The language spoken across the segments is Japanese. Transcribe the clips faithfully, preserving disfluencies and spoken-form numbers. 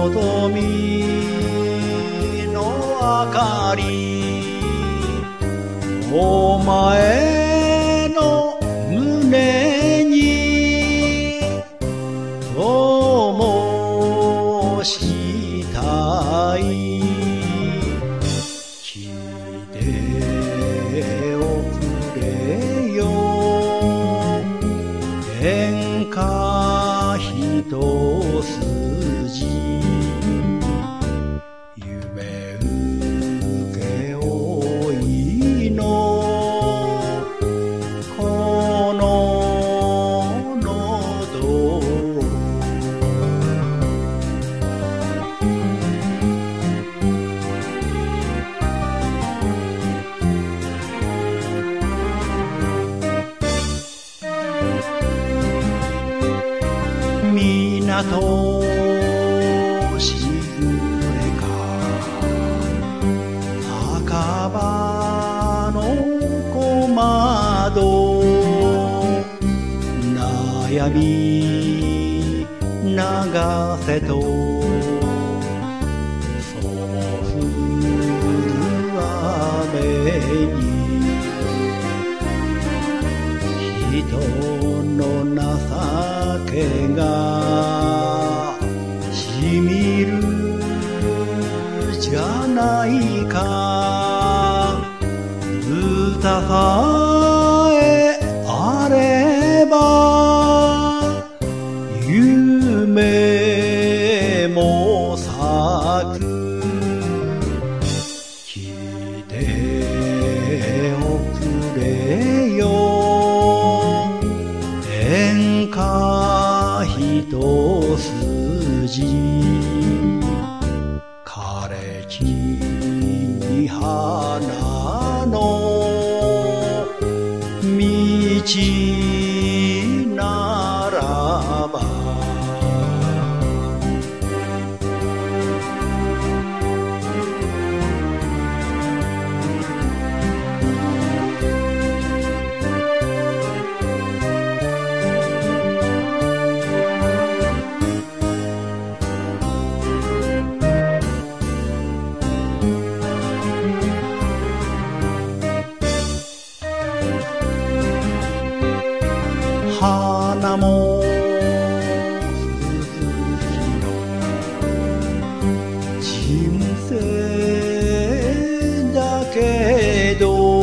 とみの明かりお前の胸に灯したい聞いておくれよ演歌一筋夢受け負いのこの喉港しぐれか赤羽の小窓悩み流せとそう降る雨に人の情けがしみるじゃないか歌さえあれば夢も咲く聞いておくれよ演歌一筋枯れ木花の道ならば花も人生だけど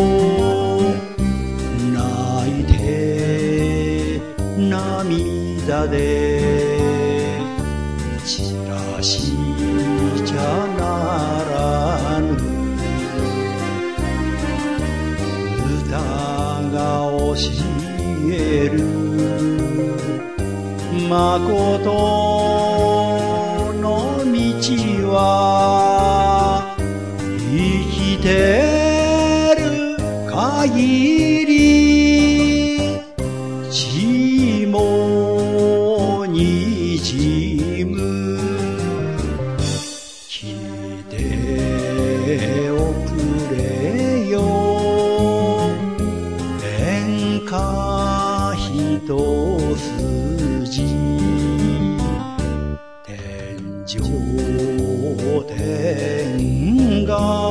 泣いて涙で散らしちゃならぬ歌が教えるまことの道は生きてる限り血もにじむ聞いておくれよ演歌一筋天上天が